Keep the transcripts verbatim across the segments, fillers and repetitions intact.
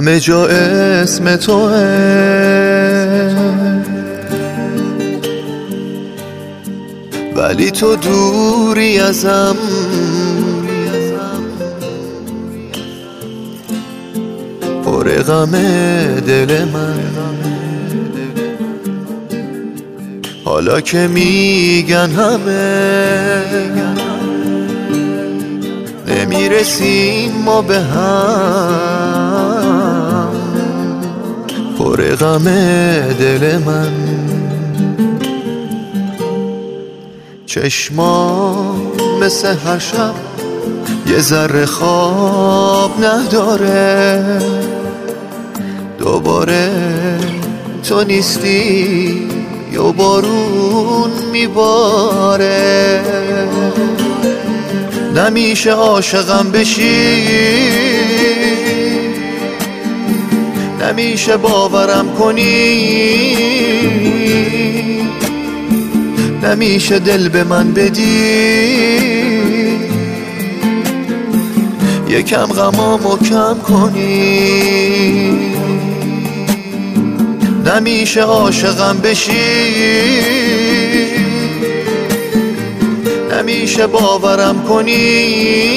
همه جا اسم توه، ولی تو دوری ازم. پر غم دل من حالا که میگن همه نمیرسیم ما به هم. پر غم دل من چشمام مثل هر شب یه ذره خواب نداره. دوباره تو نیستی یا بارون میباره. نمیشه عاشقم بشی، نمیشه باورم کنی، نمیشه دل به من بدی، یکم غمامو کم کنی. نمیشه عاشقم بشی، نمیشه باورم کنی،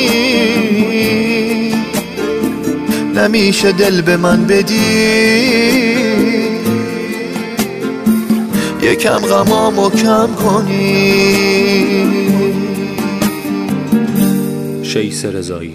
نمیشه دل به من بدی، یکم غمامو کم کنی. شیس رضایی.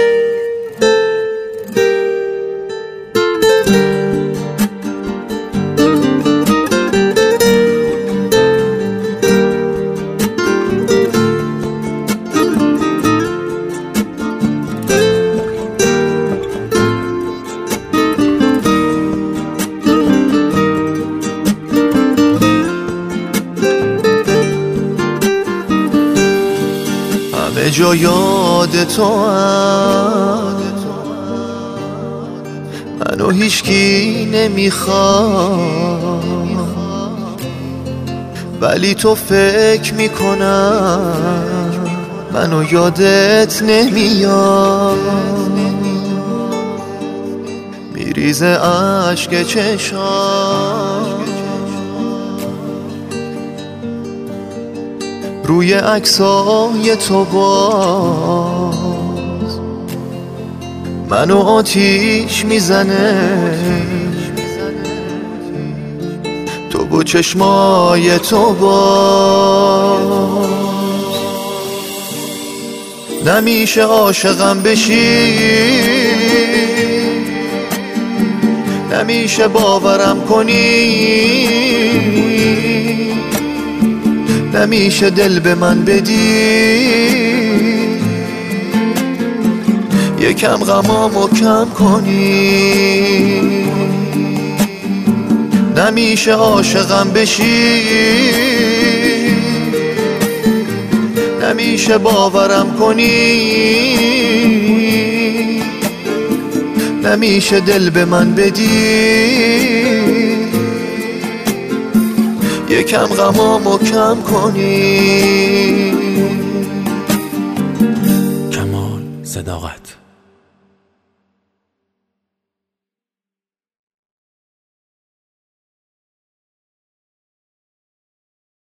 همه جا یاد تو هم، منو هیچکی نمیخواد، ولی تو فکر میکنم منو یادت نمیاد. میریزه عشق چشام روی عکسای تو، باز منو آتیش میزنه تو با چشمای تو. باز نمیشه عاشقم بشی، نمیشه باورم کنی، نمیشه دل به من بدی، یکم غمامو کم کنی. نمیشه عاشقم بشی، نمیشه باورم کنی، نمیشه دل به من بدی، یکم غمامو کم کنی. کمال صداقت.